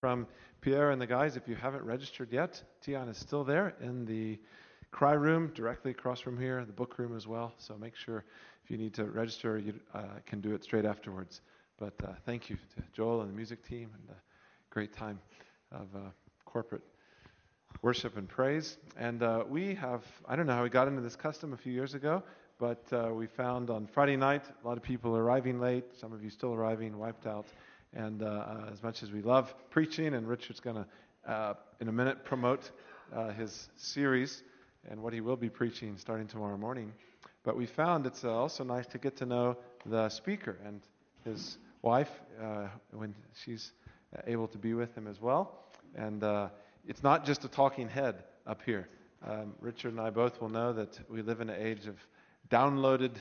from Pierre and the guys. If you haven't registered yet, Tian is still there in the cry room directly across from here, the book room as well. So make sure if you need to register, you can do it straight afterwards. But thank you to Joel and the music team, and a great time of corporate worship and praise. And we have, I don't know how we got into this custom a few years ago, but we found on Friday night, a lot of people arriving late, some of you still arriving, wiped out. And as much as we love preaching, and Richard's going to, in a minute, promote his series and what he will be preaching starting tomorrow morning. But we found it's also nice to get to know the speaker and his wife when she's able to be with him as well. And it's not just a talking head up here. Richard and I both will know that we live in an age of downloaded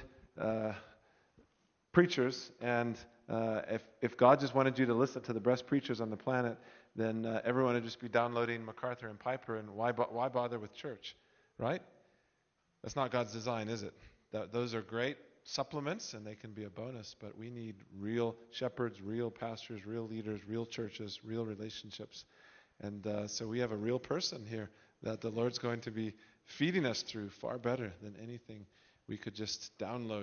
preachers, and if God just wanted you to listen to the best preachers on the planet, then everyone would just be downloading MacArthur and Piper, and why bother with church, right? That's not God's design, is it? Those are great supplements, and they can be a bonus, but we need real shepherds, real pastors, real leaders, real churches, real relationships. And so we have a real person here that the Lord's going to be feeding us through far better than anything we could just download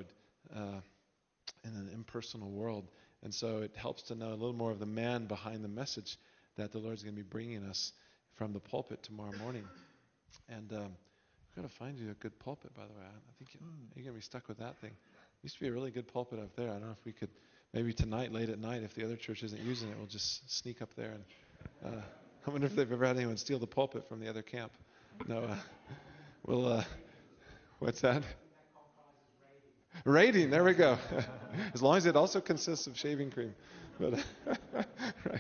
in an impersonal world. And so it helps to know a little more of the man behind the message that the Lord's going to be bringing us from the pulpit tomorrow morning. And I've got to find you a good pulpit, by the way. I think you're going to be stuck with that thing. Used to be a really good pulpit up there. I don't know if we could, maybe tonight, late at night, if the other church isn't using it, we'll just sneak up there. And I wonder if they've ever had anyone steal the pulpit from the other camp. No, we'll, what's that? Raiding, there we go. As long as it also consists of shaving cream. But right.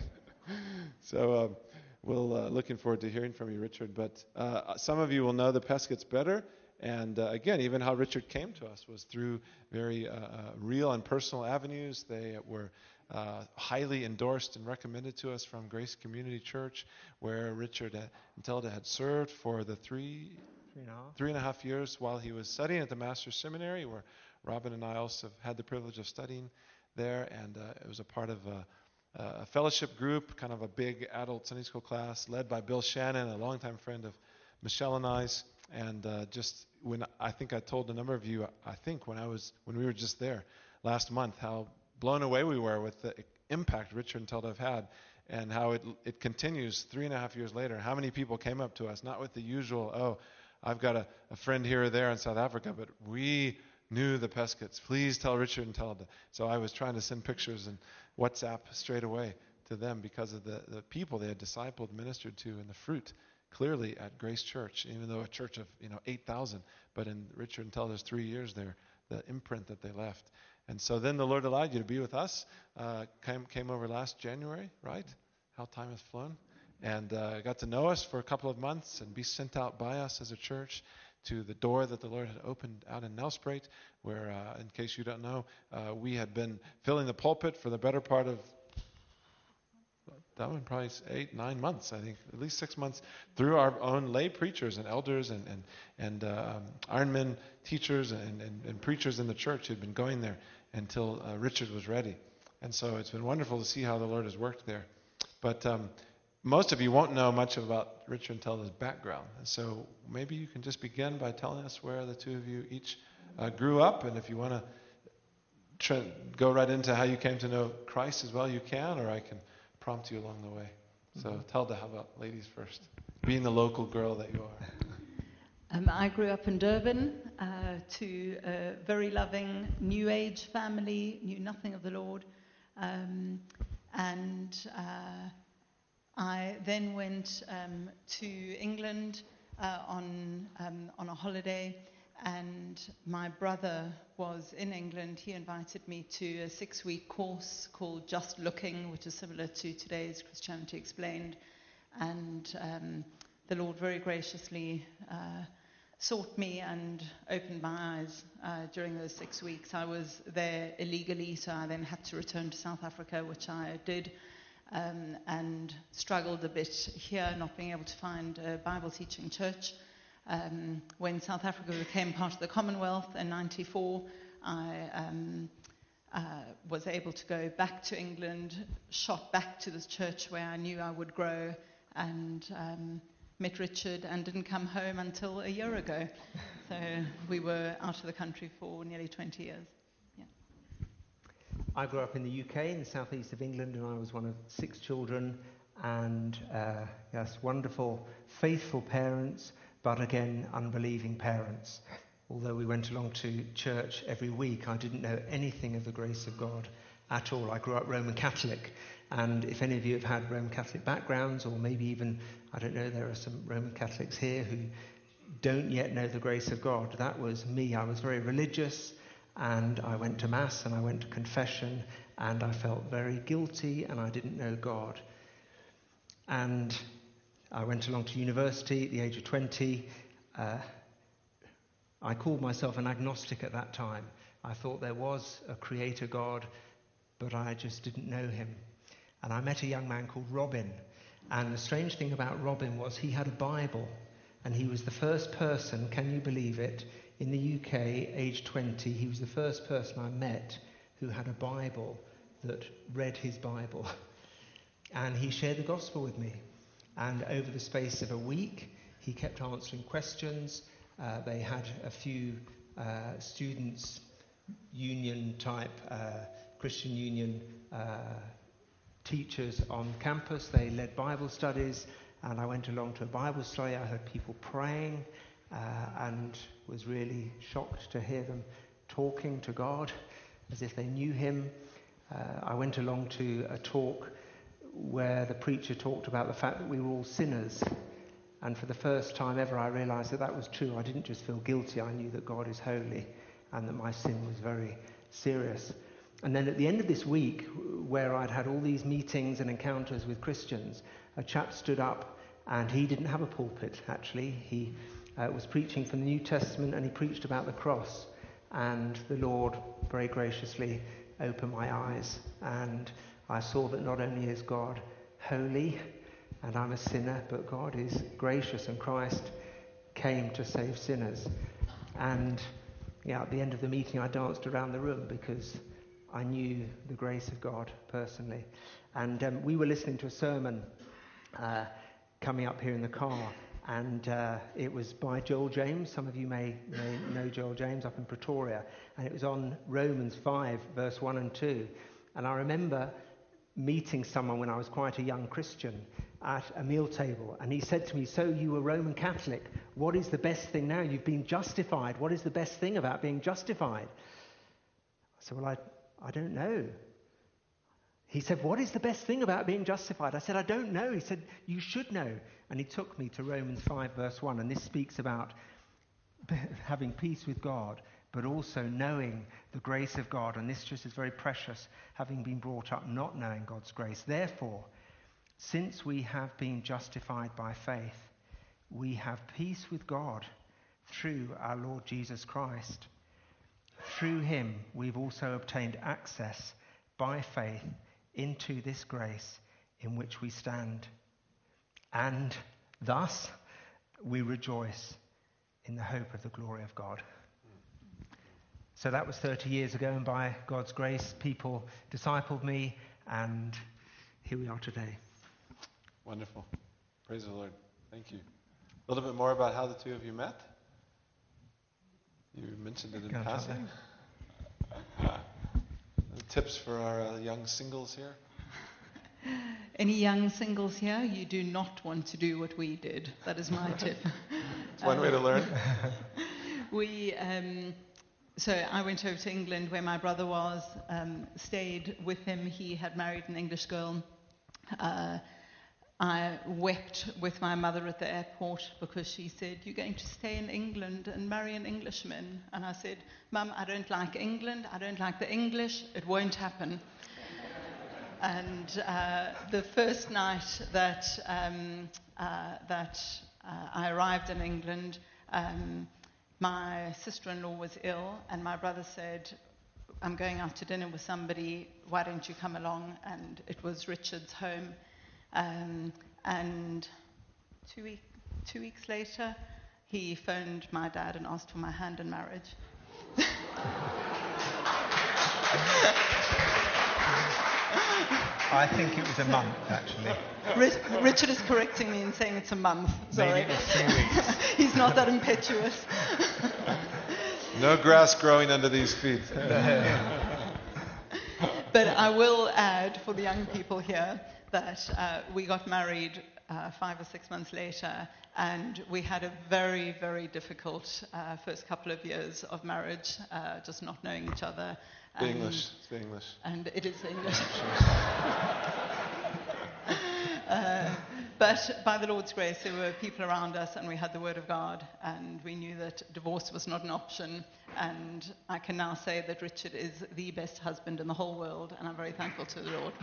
So we'll looking forward to hearing from you, Richard. But some of you will know the Peskets better. And again, even how Richard came to us was through very real and personal avenues. They were highly endorsed and recommended to us from Grace Community Church, where Richard and Telda had served for the three and a half years while he was studying at the Master's Seminary, where Robin and I also had the privilege of studying there. And it was a part of a fellowship group, kind of a big adult Sunday school class led by Bill Shannon, a longtime friend of Michelle and I's. And just when I think I told a number of you, I think when we were just there last month, how blown away we were with the impact Richard and Telda have had, and how it continues 3.5 years later. How many people came up to us, not with the usual, oh, I've got a friend here or there in South Africa, but we knew the Peskets. Please tell Richard and Telda. So I was trying to send pictures and WhatsApp straight away to them because of the people they had discipled, ministered to, and the fruit clearly at Grace Church, even though a church of 8,000, but in Richard and Telda's 3 years there, the imprint that they left. And so then the Lord allowed you to be with us. Came over last January, right? How time has flown. And got to know us for a couple of months and be sent out by us as a church to the door that the Lord had opened out in Nelspruit, where, in case you don't know, we had been filling the pulpit for the better part of that one, probably 8-9 months, I think, at least 6 months, through our own lay preachers and elders and Ironman teachers and preachers in the church who had been going there until Richard was ready. And so it's been wonderful to see how the Lord has worked there. But most of you won't know much about Richard and Telda's background. And so maybe you can just begin by telling us where the two of you each grew up, and if you want to go right into how you came to know Christ as well, you can, or I can prompt you along the way. So Telda, how about ladies first? Being the local girl that you are. I grew up in Durban to a very loving New Age family, knew nothing of the Lord. And I then went to England on a holiday, and my brother was in England. He invited me to a 6-week course called Just Looking, which is similar to today's Christianity Explained. And the Lord very graciously sought me and opened my eyes during those 6 weeks. I was there illegally, so I then had to return to South Africa, which I did, and struggled a bit here, not being able to find a Bible teaching church. When South Africa became part of the Commonwealth in 1994, I was able to go back to England, shot back to this church where I knew I would grow, and met Richard and didn't come home until a year ago. So we were out of the country for nearly 20 years. Yeah. I grew up in the UK, in the southeast of England, and I was one of 6 children, and yes, wonderful, faithful parents, but again, unbelieving parents. Although we went along to church every week, I didn't know anything of the grace of God at all. I grew up Roman Catholic, and if any of you have had Roman Catholic backgrounds, or maybe even, I don't know, there are some Roman Catholics here who don't yet know the grace of God. That was me. I was very religious, and I went to Mass, and I went to confession, and I felt very guilty, and I didn't know God. And I went along to university at the age of 20. I called myself an agnostic at that time. I thought there was a creator God, but I just didn't know him. And I met a young man called Robin. And the strange thing about Robin was he had a Bible. And he was the first person, can you believe it, in the UK, age 20, he was the first person I met who had a Bible that read his Bible. And he shared the gospel with me. And over the space of a week, he kept answering questions. They had a few students' union type, Christian union teachers on campus. They led Bible studies, and I went along to a Bible study. I heard people praying and was really shocked to hear them talking to God as if they knew him. I went along to a talk where the preacher talked about the fact that we were all sinners. And for the first time ever, I realized that that was true. I didn't just feel guilty. I knew that God is holy and that my sin was very serious. And then at the end of this week, where I'd had all these meetings and encounters with Christians, a chap stood up, and he didn't have a pulpit, actually. He was preaching from the New Testament, and he preached about the cross. And the Lord very graciously opened my eyes, and I saw that not only is God holy, and I'm a sinner, but God is gracious, and Christ came to save sinners. And at the end of the meeting, I danced around the room because I knew the grace of God personally. And we were listening to a sermon coming up here in the car, and it was by Joel James. Some of you may know Joel James up in Pretoria, and it was on Romans 5, verse 1 and 2. And I remember meeting someone when I was quite a young Christian at a meal table, and he said to me, "So you were Roman Catholic. What is the best thing now? You've been justified. What is the best thing about being justified?" I said, "Well, I don't know." He said, "What is the best thing about being justified?" I said, "I don't know." He said, "You should know." And he took me to Romans 5, verse 1, and this speaks about having peace with God, but also knowing the grace of God. And this just is very precious, having been brought up not knowing God's grace. Therefore, since we have been justified by faith, we have peace with God through our Lord Jesus Christ. Through him, we've also obtained access by faith into this grace in which we stand. And thus, we rejoice in the hope of the glory of God. So that was 30 years ago, and by God's grace, people discipled me, and here we are today. Wonderful. Praise the Lord. Thank you. A little bit more about how the two of you met? You mentioned it in passing. Tips for our young singles here? Any young singles here? You do not want to do what we did. That is my tip. It's one way to learn. So I went over to England where my brother was, stayed with him. He had married an English girl. I wept with my mother at the airport because she said, "You're going to stay in England and marry an Englishman." And I said, "Mum, I don't like England. I don't like the English. It won't happen." And the first night that I arrived in England, my sister-in-law was ill, and my brother said, "I'm going out to dinner with somebody. Why don't you come along?" And it was Richard's home. And two weeks later, he phoned my dad and asked for my hand in marriage. I think it was a month, actually. Richard is correcting me and saying it's a month. Sorry. Maybe it was 3 weeks. He's not that impetuous. No grass growing under these feet. But I will add for the young people here that we got married 5 or 6 months later, and we had a very, very difficult first couple of years of marriage, just not knowing each other. Speak English. Speak English. And it is English. But by the Lord's grace, there were people around us, and we had the Word of God, and we knew that divorce was not an option. And I can now say that Richard is the best husband in the whole world, and I'm very thankful to the Lord.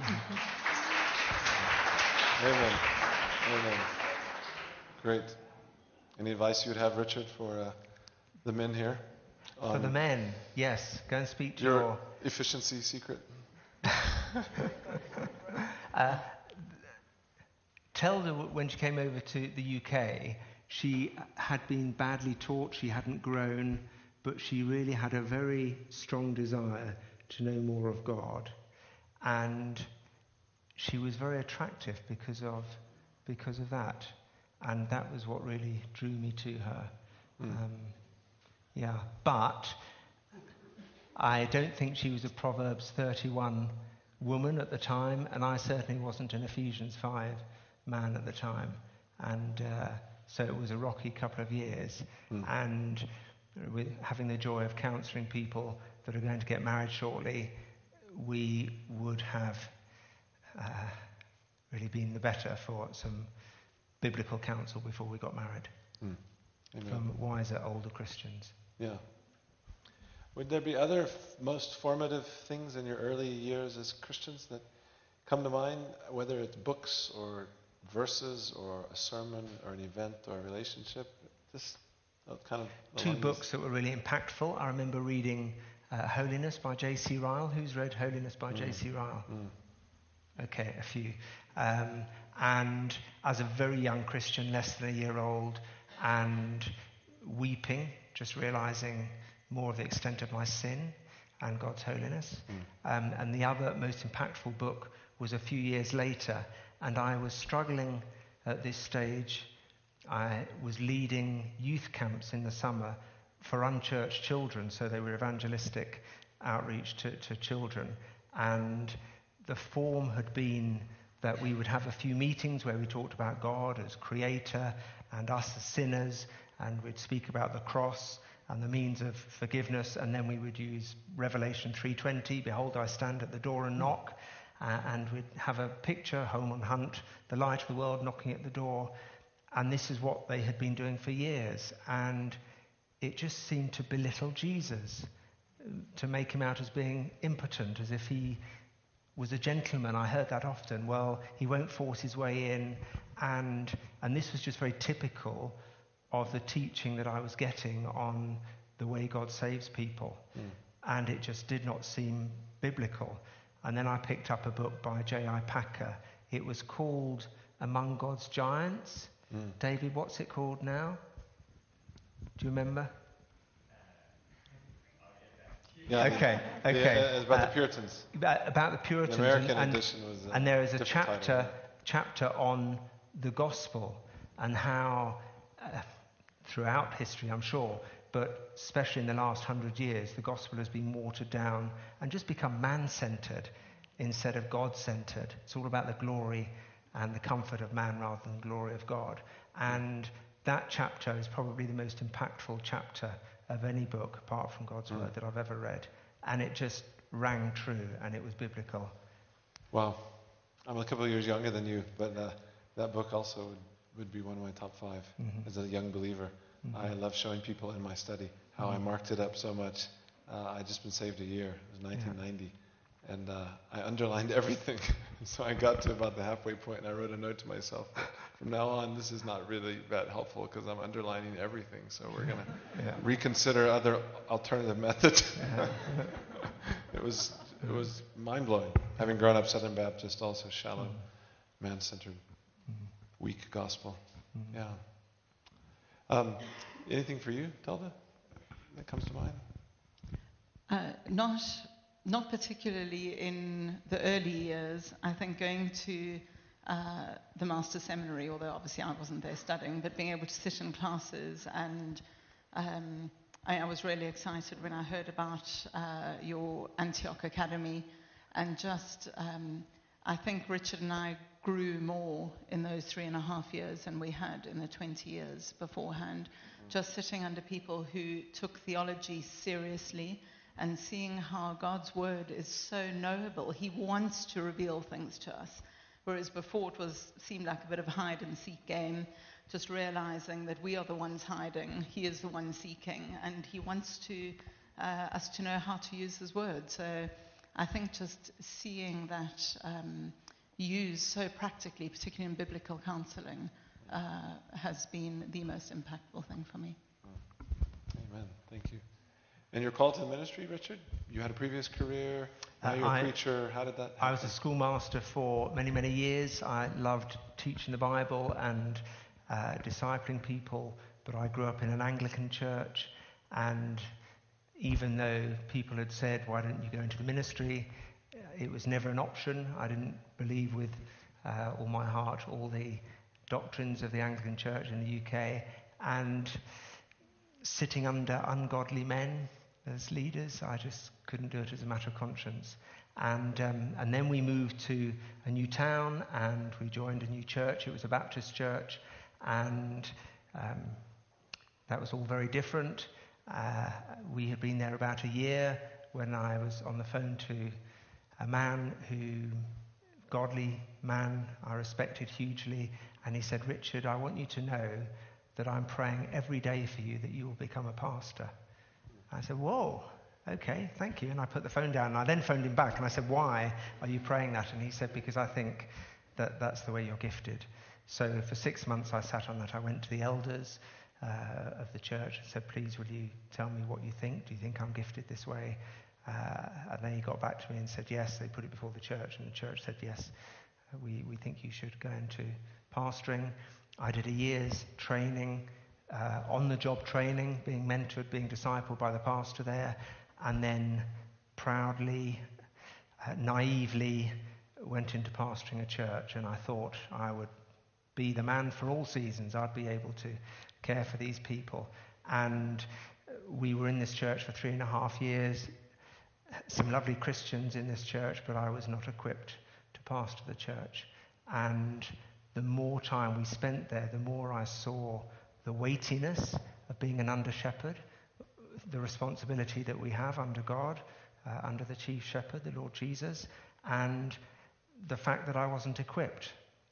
Amen. Amen. Great. Any advice you would have, Richard, for the men here? For the men, yes. Go and speak to your efficiency secret. Telda, when she came over to the UK, she had been badly taught, she hadn't grown, but she really had a very strong desire to know more of God. And she was very attractive because of that. And that was what really drew me to her. But I don't think she was a Proverbs 31 woman at the time, and I certainly wasn't an Ephesians 5 man at the time. And so it was a rocky couple of years. And with having the joy of counselling people that are going to get married shortly, we would have really been the better for some biblical counsel before we got married. From wiser, older Christians. Yeah. Would there be other most formative things in your early years as Christians that come to mind, whether it's books or verses or a sermon or an event or a relationship? Just kind of 2 books that were really impactful. I remember reading Holiness by J.C. Ryle. Who's read Holiness by J.C. Ryle? Okay, a few. And as a very young Christian, less than a year old, and weeping, just realizing more of the extent of my sin and God's holiness. And the other most impactful book was a few years later, and I was struggling at this stage. I was leading youth camps in the summer for unchurched children, so they were evangelistic outreach to children. And the form had been that we would have a few meetings where we talked about God as creator and us as sinners, and we'd speak about the cross and the means of forgiveness, and then we would use Revelation 3:20, behold, I stand at the door and knock, and we'd have a picture, home on hunt, the light of the world knocking at the door, and this is what they had been doing for years, and it just seemed to belittle Jesus, to make him out as being impotent, as if he was a gentleman. I heard that often. Well, he won't force his way in, and this was just very typical of the teaching that I was getting on the way God saves people. And it just did not seem biblical. And then I picked up a book by J.I. Packer. It was called Among God's Giants. David, what's it called now? Do you remember? Yeah, Okay. It's about the Puritans. About the Puritans. The American edition was and there is a title. chapter on the gospel and how throughout history, I'm sure, but especially in the last 100 years, the gospel has been watered down and just become man-centered instead of God-centered. It's all about the glory and the comfort of man rather than the glory of God. And that chapter is probably the most impactful chapter of any book apart from God's Word that I've ever read. And it just rang true, and it was biblical. Wow. I'm a couple of years younger than you, but that book also would be one of my top 5 as a young believer. I love showing people in my study how I marked it up so much. I'd just been saved a year. It was 1990. And I underlined everything. So I got to about the halfway point, and I wrote a note to myself that from now on, this is not really that helpful because I'm underlining everything. So we're going to reconsider other alternative methods. It was mind-blowing. Having grown up Southern Baptist, also shallow, man-centered, weak gospel. Yeah. Anything for you, Telda, that comes to mind? not particularly in the early years. I think going to the Master's Seminary, although obviously I wasn't there studying, but being able to sit in classes, and I was really excited when I heard about your Antioch Academy, and just I think Richard and I grew more in those 3.5 years than we had in the 20 years beforehand, just sitting under people who took theology seriously and seeing how God's word is so knowable. He wants to reveal things to us, whereas before it seemed like a bit of a hide and seek game, just realizing that we are the ones hiding, he is the one seeking, and he wants us to know how to use his word. So I think just seeing that used so practically, particularly in biblical counseling, has been the most impactful thing for me. Amen. Thank you. And your call to the ministry, Richard? You had a previous career, now you're a preacher. How did that happen? I was a schoolmaster for many, many years. I loved teaching the Bible and discipling people, but I grew up in an Anglican church, and even though people had said, why don't you go into the ministry, it was never an option. I didn't believe with all my heart all the doctrines of the Anglican church in the UK, and sitting under ungodly men as leaders, I just couldn't do it as a matter of conscience. And then we moved to a new town, and we joined a new church. It was a Baptist church, and that was all very different. We had been there about a year when I was on the phone to a man godly man, I respected hugely, and he said, Richard, I want you to know that I'm praying every day for you that you will become a pastor. I said, whoa, okay, thank you. And I put the phone down, and I then phoned him back, and I said, why are you praying that? And he said, because I think that that's the way you're gifted. So for 6 months I sat on that. I went to the elders of the church and said, please, will you tell me what you think? Do you think I'm gifted this way? And then he got back to me and said, yes. They put it before the church, and the church said, yes, we think you should go into pastoring. I did a year's training, on-the-job training, being mentored, being discipled by the pastor there, and then proudly, naively went into pastoring a church, and I thought I would be the man for all seasons. I'd be able to care for these people. And we were in this church for 3.5 years. Some lovely Christians in this church, but I was not equipped to pastor the church. And the more time we spent there, the more I saw the weightiness of being an under-shepherd, the responsibility that we have under God, under the chief shepherd, the Lord Jesus, and the fact that I wasn't equipped.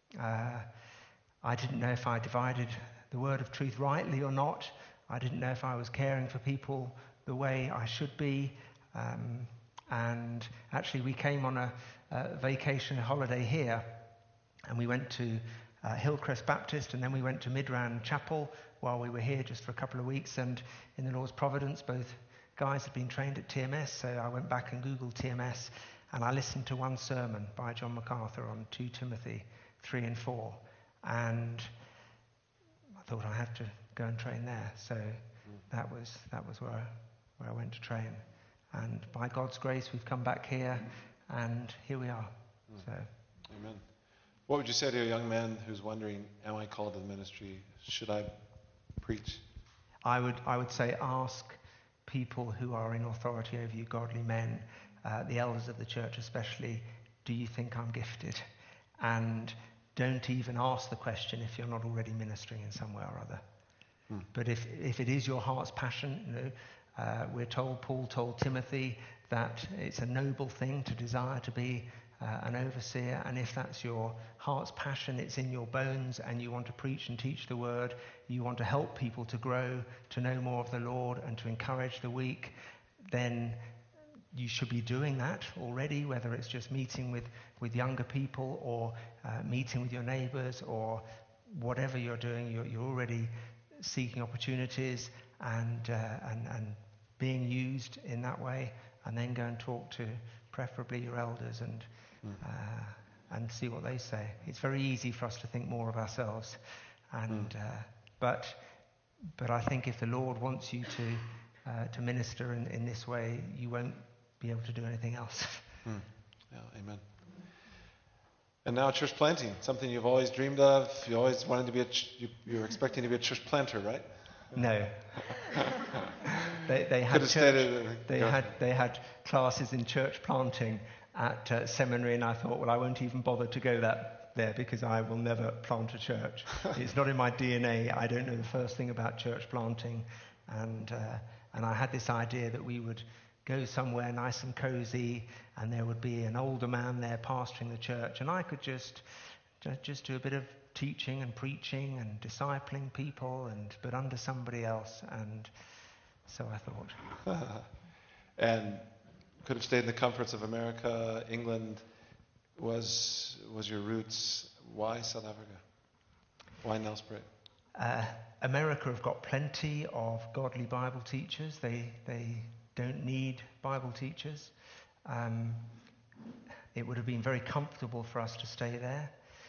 I didn't know if I divided the word of truth rightly or not. I didn't know if I was caring for people the way I should be. And actually we came on a vacation holiday here, and we went to Hillcrest Baptist, and then we went to Midrand Chapel while we were here just for a couple of weeks. And in the Lord's providence, both guys had been trained at TMS, so I went back and Googled TMS, and I listened to one sermon by John MacArthur on 2 Timothy 3 and 4, and I thought I had to go and train there. So that was where I went to train. And by God's grace, we've come back here, and here we are. So, amen. What would you say to a young man who's wondering, am I called to the ministry? Should I preach? I would say ask people who are in authority over you, godly men, the elders of the church especially, do you think I'm gifted? And don't even ask the question if you're not already ministering in some way or other. But if it is your heart's passion, we're told, Paul told Timothy, that it's a noble thing to desire to be an overseer, and if that's your heart's passion, it's in your bones, and you want to preach and teach the word, you want to help people to grow, to know more of the Lord, and to encourage the weak, then you should be doing that already, whether it's just meeting with younger people, or meeting with your neighbours, or whatever you're doing. You're already seeking opportunities and being used in that way, and then go and talk to preferably your elders and see what they say. It's very easy for us to think more of ourselves, and but I think if the Lord wants you to minister in this way, you won't be able to do anything else. Yeah, amen. And now church planting, something you've always dreamed of. You always wanted to be you were expecting to be a church planter, right? No. They had they had classes in church planting at seminary, and I thought, well, I won't even bother to go there because I will never plant a church. It's not in my DNA. I don't know the first thing about church planting, and I had this idea that we would go somewhere nice and cozy, and there would be an older man there pastoring the church, and I could just do a bit of teaching and preaching and discipling people, but under somebody else. And so I thought. And could have stayed in the comforts of America. England was your roots. Why South Africa? Why Nelspruit? America have got plenty of godly Bible teachers. They don't need Bible teachers. It would have been very comfortable for us to stay there.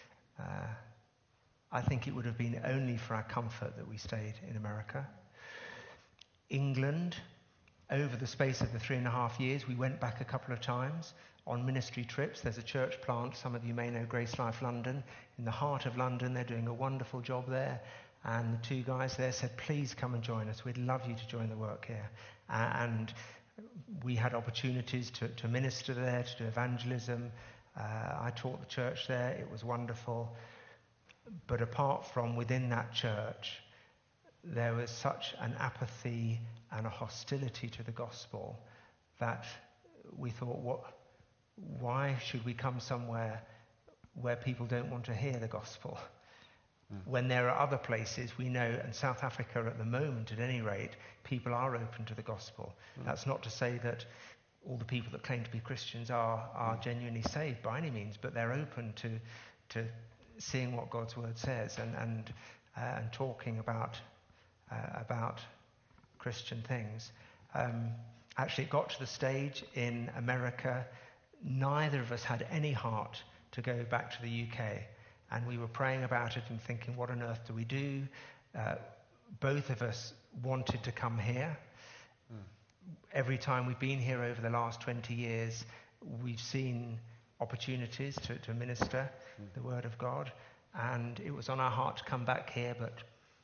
I think it would have been only for our comfort that we stayed in America. England, over the space of the 3.5 years, we went back a couple of times on ministry trips. There's a church plant, some of you may know Grace Life London, in the heart of London. They're doing a wonderful job there. And the two guys there said, please come and join us. We'd love you to join the work here. And we had opportunities to minister there, to do evangelism. I taught the church there. It was wonderful. But apart from within that church, there was such an apathy and a hostility to the gospel that we thought, why should we come somewhere where people don't want to hear the gospel? When there are other places we know, and South Africa at the moment at any rate, people are open to the gospel. That's not to say that all the people that claim to be Christians are genuinely saved by any means, but they're open to seeing what God's word says and talking about Christian things. Actually, it got to the stage in America, neither of us had any heart to go back to the UK. And we were praying about it and thinking, what on earth do we do? Both of us wanted to come here. Every time we've been here over the last 20 years, we've seen opportunities to minister the word of God. And it was on our heart to come back here, but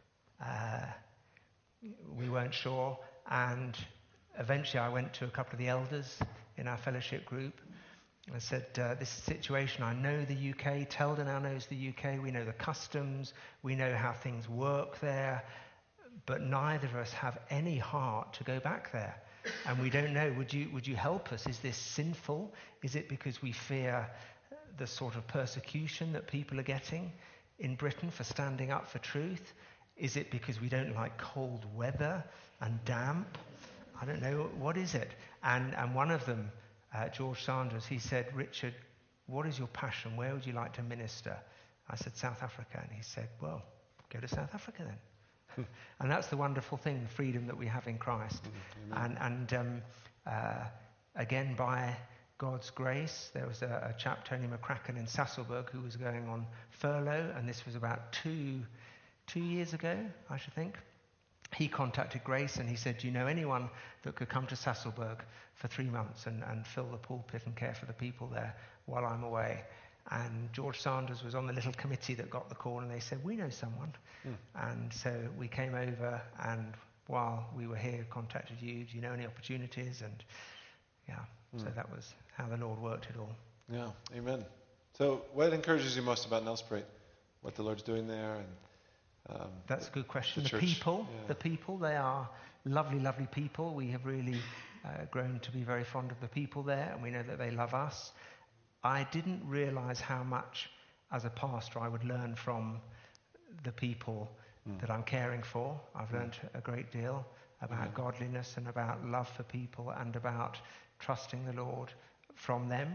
we weren't sure. And eventually I went to a couple of the elders in our fellowship group. I said, this situation, I know the UK, Telda now knows the UK, we know the customs, we know how things work there, but neither of us have any heart to go back there. And we don't know, would you help us? Is this sinful? Is it because we fear the sort of persecution that people are getting in Britain for standing up for truth? Is it because we don't like cold weather and damp? I don't know, what is it? And one of them, George Sanders, he said, Richard, what is your passion? Where would you like to minister? I said, South Africa. And he said, well, go to South Africa then. And that's the wonderful thing, the freedom that we have in Christ. And again, by God's grace, there was a chap, Tony McCracken in Sasolburg, who was going on furlough, and this was about two years ago, I should think. He contacted Grace and he said, do you know anyone that could come to Sasolburg for 3 months and fill the pulpit and care for the people there while I'm away? And George Sanders was on the little committee that got the call, and they said, we know someone. And so we came over, and while we were here, contacted you. Do you know any opportunities? And so that was how the Lord worked it all. Yeah, amen. So what encourages you most about Nelspruit? What the Lord's doing there? And that's a good question. The people, they are lovely, lovely people. We have really grown to be very fond of the people there, and we know that they love us. I didn't realize how much, as a pastor, I would learn from the people that I'm caring for. I've learned a great deal about godliness and about love for people and about trusting the Lord from them.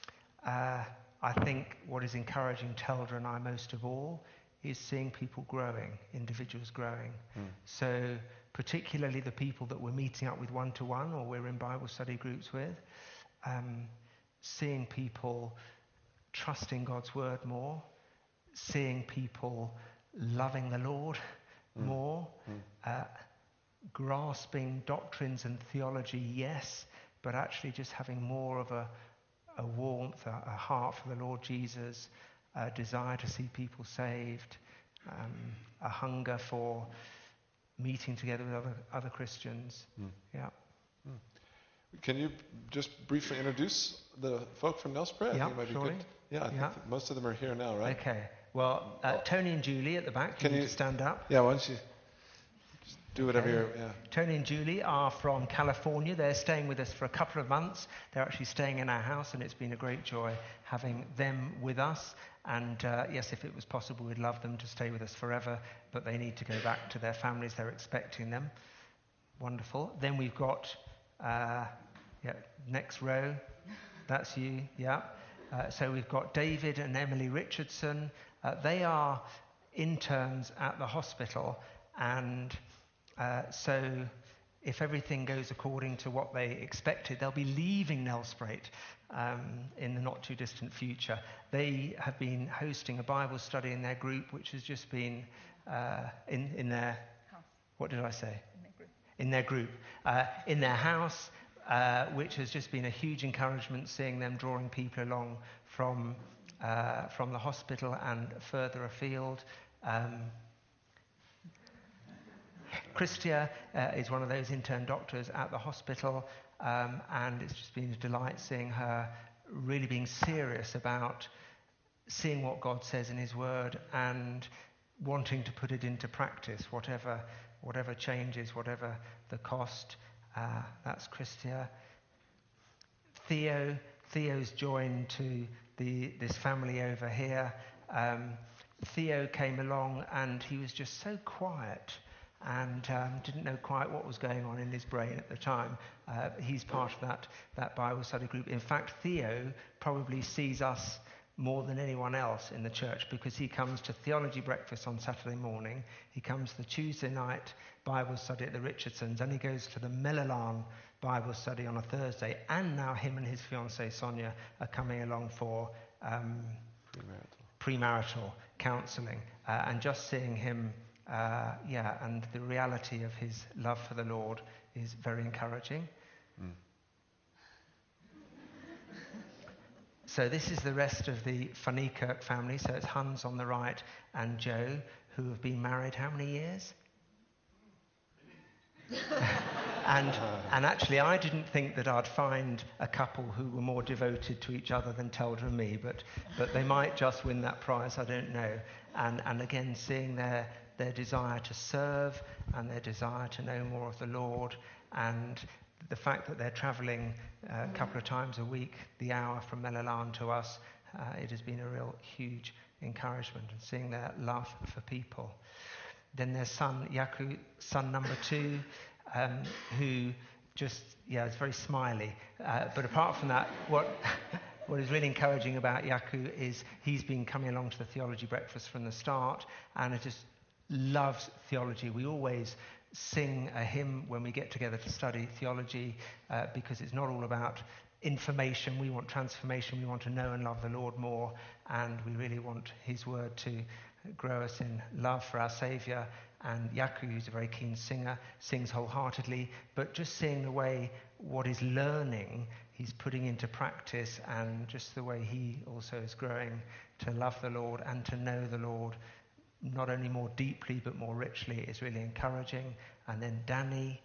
I think what is encouraging Telda and I most of all is seeing people growing, individuals growing. So particularly the people that we're meeting up with one-to-one or we're in Bible study groups with, seeing people trusting God's word more, seeing people loving the Lord more, grasping doctrines and theology, yes, but actually just having more of a warmth, a heart for the Lord Jesus, a desire to see people saved, a hunger for meeting together with other Christians. Yeah. Can you just briefly introduce the folk from Nelspruit? Yeah, I think it might be surely. good. Yeah, I think most of them are here now, right? Okay. Well, Tony and Julie at the back, Can you you stand up? Yeah, why don't you just do whatever you're... Yeah. Tony and Julie are from California. They're staying with us for a couple of months. They're actually staying in our house, and it's been a great joy having them with us. And yes, if it was possible, we'd love them to stay with us forever, but they need to go back to their families. They're expecting them. Wonderful. Then we've got, next row. That's you, yeah. So we've got David and Emily Richardson. They are interns at the hospital, and so if everything goes according to what they expected, they'll be leaving Nelspruit in the not too distant future. They have been hosting a Bible study in their group, which has just been in their house. What did I say? In their group. In their house, which has just been a huge encouragement, seeing them drawing people along from the hospital and further afield. Christia is one of those intern doctors at the hospital, and it's just been a delight seeing her really being serious about seeing what God says in His Word and wanting to put it into practice, whatever changes, whatever the cost. That's Christia. Theo's joined to this family over here. Theo came along and he was just so quiet and didn't know quite what was going on in his brain at the time. He's part of that Bible study group. In fact, Theo probably sees us more than anyone else in the church, because he comes to theology breakfast on Saturday morning, he comes to the Tuesday night Bible study at the Richardsons, and he goes to the Melalan Bible study on a Thursday, and now him and his fiancée Sonia are coming along for premarital counselling, and just seeing him, and the reality of his love for the Lord is very encouraging. So this is the rest of the Funny-Kirk family. So it's Hans on the right and Joe, who have been married how many years? and actually, I didn't think that I'd find a couple who were more devoted to each other than Telda and me, but they might just win that prize, I don't know. And again, seeing their desire to serve and their desire to know more of the Lord, and the fact that they're travelling a couple of times a week, the hour from Melalan to us, it has been a real huge encouragement, and seeing their love for people. Then there's son Yaku, son number 2, who just, is very smiley. But apart from that, what is really encouraging about Yaku is he's been coming along to the theology breakfast from the start, and it just loves theology. We always sing a hymn when we get together to study theology, because it's not all about information. We want transformation. We want to know and love the Lord more, and we really want His Word to grow us in love for our Saviour. And Yaku, who's a very keen singer, sings wholeheartedly, but just seeing the way what he's learning, he's putting into practice, and just the way he also is growing to love the Lord and to know the Lord not only more deeply but more richly is really encouraging. And then Danny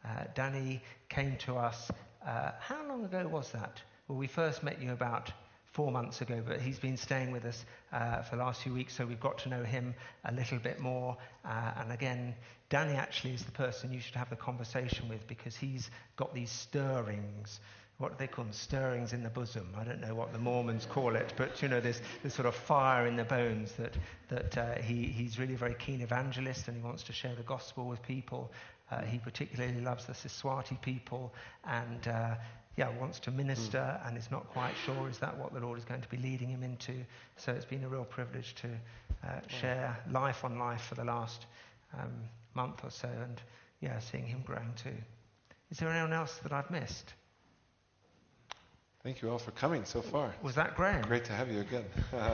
came to us, how long ago was that? Well, we first met you about 4 months ago, but he's been staying with us for the last few weeks, so we've got to know him a little bit more. And again, Danny actually is the person you should have the conversation with, because he's got these stirrings. What do they call them? Stirrings in the bosom. I don't know what the Mormons call it, but there's this sort of fire in the bones that he's really a very keen evangelist, and he wants to share the gospel with people. He particularly loves the Siswati people, and wants to minister, and is not quite sure, is that what the Lord is going to be leading him into? So it's been a real privilege to share life on life for the last month or so, and seeing him growing too. Is there anyone else that I've missed? Thank you all for coming so far. Was that Graham? Great to have you again.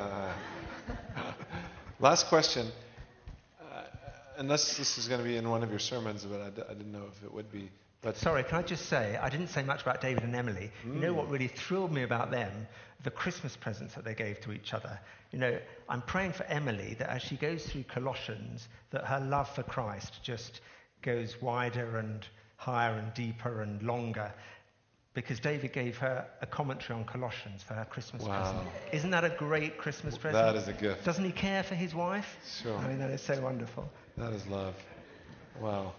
Last question. Unless this is going to be in one of your sermons, but I didn't know if it would be. But Sorry, can I just say, I didn't say much about David and Emily. You know what really thrilled me about them? The Christmas presents that they gave to each other. You know, I'm praying for Emily that as she goes through Colossians, that her love for Christ just goes wider and higher and deeper and longer. Because David gave her a commentary on Colossians for her Christmas present. Isn't that a great Christmas present? that is a gift. Doesn't he care for his wife? Sure. I mean, that is so wonderful. That is love. Wow.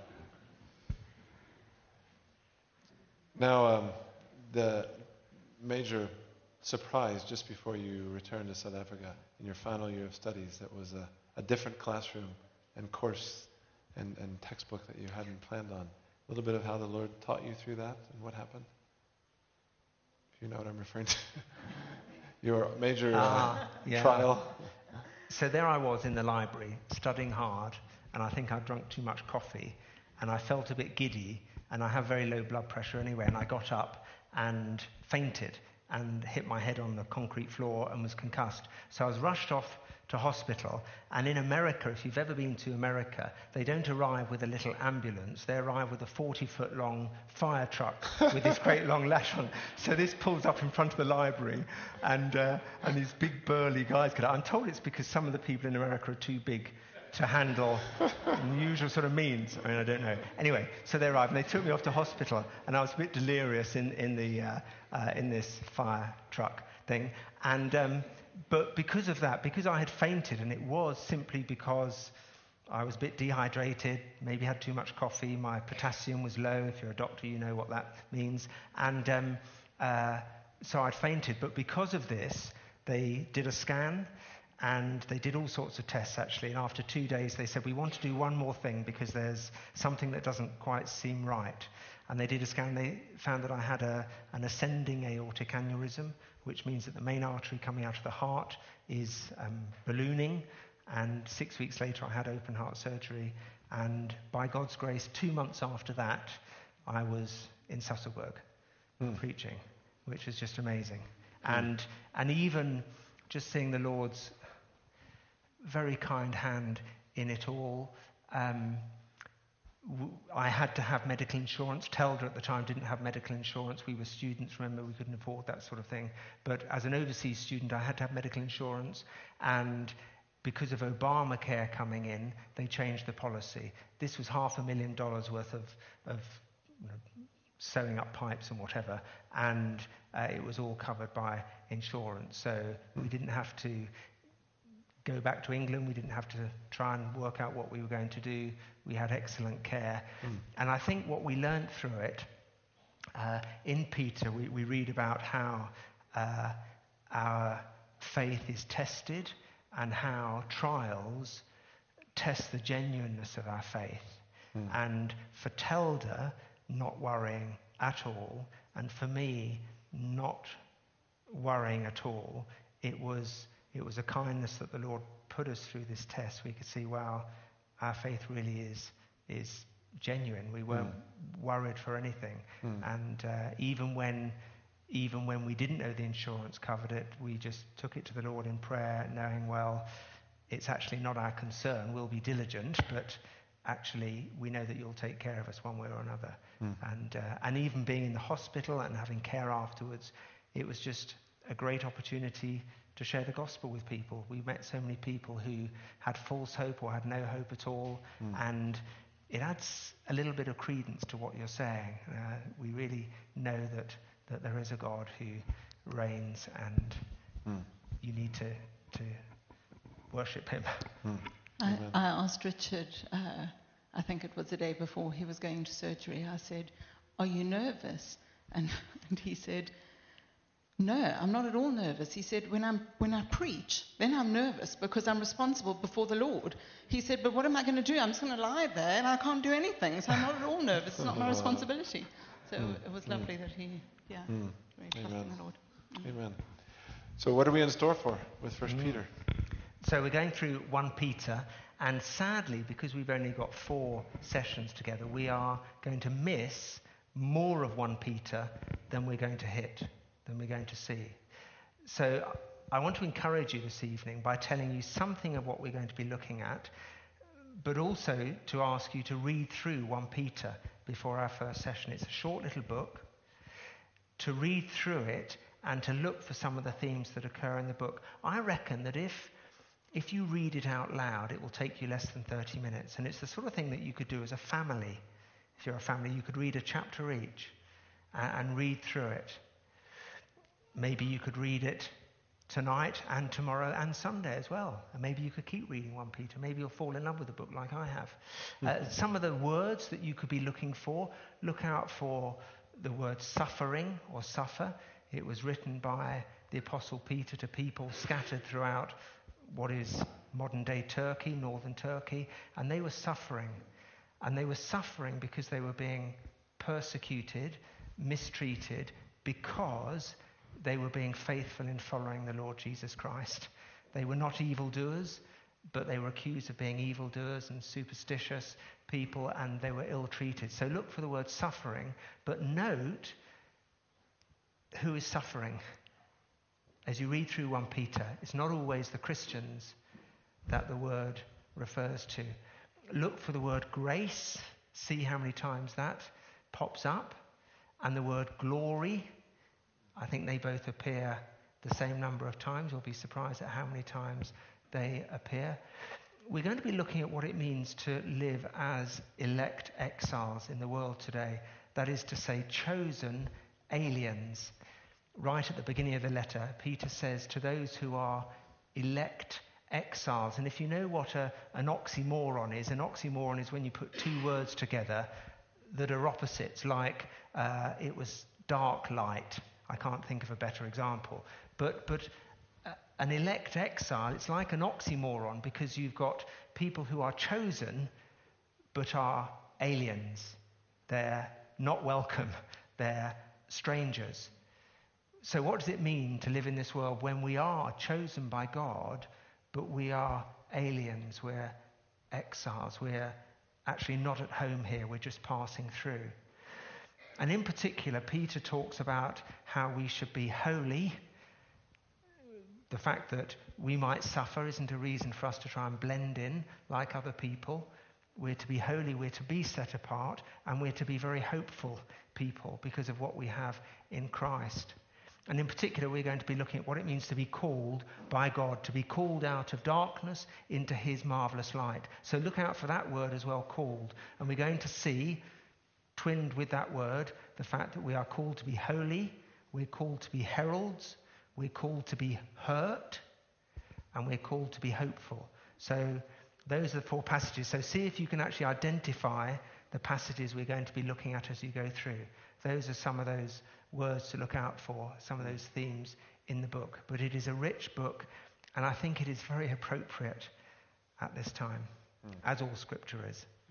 Now, the major surprise just before you returned to South Africa in your final year of studies, that was a different classroom and course and textbook that you hadn't planned on. A little bit of how the Lord taught you through that and what happened? If you know what I'm referring to. Your major trial. So there I was in the library, studying hard, and I think I'd drunk too much coffee, and I felt a bit giddy, and I have very low blood pressure anyway, and I got up and fainted and hit my head on the concrete floor and was concussed. So I was rushed off to hospital, and in America, if you've ever been to America, they don't arrive with a little ambulance, they arrive with a 40-foot long fire truck with this great long lash on. So this pulls up in front of the library, and these big burly guys get out. I'm told it's because some of the people in America are too big to handle the usual sort of means. I mean, I don't know. Anyway, so they arrived, and they took me off to hospital, and I was a bit delirious in this fire truck thing, and but because of that, because I had fainted, and it was simply because I was a bit dehydrated, maybe had too much coffee, my potassium was low. If you're a doctor, you know what that means, and so I'd fainted. But because of this, they did a scan. And they did all sorts of tests, actually. And after 2 days, they said, we want to do one more thing because there's something that doesn't quite seem right. And they did a scan. They found that I had an ascending aortic aneurysm, which means that the main artery coming out of the heart is ballooning. And 6 weeks later, I had open heart surgery. And by God's grace, 2 months after that, I was in Sasolburg preaching, which was just amazing. And even just seeing the Lord's very kind hand in it all. I had to have medical insurance. Telda at the time didn't have medical insurance. We were students, remember, we couldn't afford that sort of thing. But as an overseas student, I had to have medical insurance. And because of Obamacare coming in, they changed the policy. This was $500,000 worth of sewing up pipes and whatever. And it was all covered by insurance. So we didn't have to go back to England. We didn't have to try and work out what we were going to do. We had excellent care. And I think what we learned through it, in Peter, we read about how our faith is tested and how trials test the genuineness of our faith. And for Telda, not worrying at all, and for me, not worrying at all, it was a kindness that the Lord put us through this test. We could see, wow, our faith really is genuine. We weren't worried for anything. And even when we didn't know the insurance covered it, we just took it to the Lord in prayer, knowing, well, it's actually not our concern. We'll be diligent, but actually we know that you'll take care of us one way or another. And even being in the hospital and having care afterwards, it was just a great opportunity to share the gospel with people. We met so many people who had false hope or had no hope at all, and it adds a little bit of credence to what you're saying. We really know that there is a God who reigns, and you need to worship him. I asked Richard, I think it was the day before he was going to surgery, I said, are you nervous? And he said, no, I'm not at all nervous. He said, when I preach, then I'm nervous because I'm responsible before the Lord. He said, but what am I going to do? I'm just going to lie there and I can't do anything. So I'm not at all nervous. It's not my responsibility. So it was lovely that he, very trusting the Lord. Amen. So what are we in store for with 1 Peter? So we're going through 1 Peter, and sadly, because we've only got 4 sessions together, we are going to miss more of 1 Peter than we're going to hit, than we're going to see. So I want to encourage you this evening by telling you something of what we're going to be looking at. but also to ask you to read through 1 Peter before our first session. It's a short little book. To read through it and to look for some of the themes that occur in the book. I reckon that if you read it out loud, it will take you less than 30 minutes. And it's the sort of thing that you could do as a family. If you're a family, you could read a chapter each and read through it. Maybe you could read it tonight and tomorrow and Sunday as well. And maybe you could keep reading 1 Peter. Maybe you'll fall in love with the book like I have. Some of the words that you could be looking for, look out for the word suffering or suffer. It was written by the Apostle Peter to people scattered throughout what is modern-day Turkey, northern Turkey, and they were suffering. And they were suffering because they were being persecuted, mistreated, because they were being faithful in following the Lord Jesus Christ. They were not evildoers, but they were accused of being evildoers and superstitious people, and they were ill-treated. So look for the word suffering, but note who is suffering. As you read through 1 Peter, it's not always the Christians that the word refers to. Look for the word grace. See how many times that pops up. And the word glory. I think they both appear the same number of times. You'll be surprised at how many times they appear. We're going to be looking at what it means to live as elect exiles in the world today. That is to say, chosen aliens. Right at the beginning of the letter, Peter says to those who are elect exiles. And if you know what an oxymoron is when you put two words together that are opposites, like it was dark light. I can't think of a better example. But an elect exile, it's like an oxymoron, because you've got people who are chosen but are aliens. They're not welcome. They're strangers. So what does it mean to live in this world when we are chosen by God, but we are aliens, we're exiles, we're actually not at home here, we're just passing through? And in particular, Peter talks about how we should be holy. The fact that we might suffer isn't a reason for us to try and blend in like other people. We're to be holy, we're to be set apart, and we're to be very hopeful people because of what we have in Christ. And in particular, we're going to be looking at what it means to be called by God, to be called out of darkness into his marvellous light. So look out for that word as well, called. And we're going to see, twinned with that word, the fact that we are called to be holy, we're called to be heralds, we're called to be hurt, and we're called to be hopeful. So those are the four passages. So see if you can actually identify the passages we're going to be looking at as you go through. Those are some of those words to look out for, some of those themes in the book. But it is a rich book, and I think it is very appropriate at this time, as all scripture is.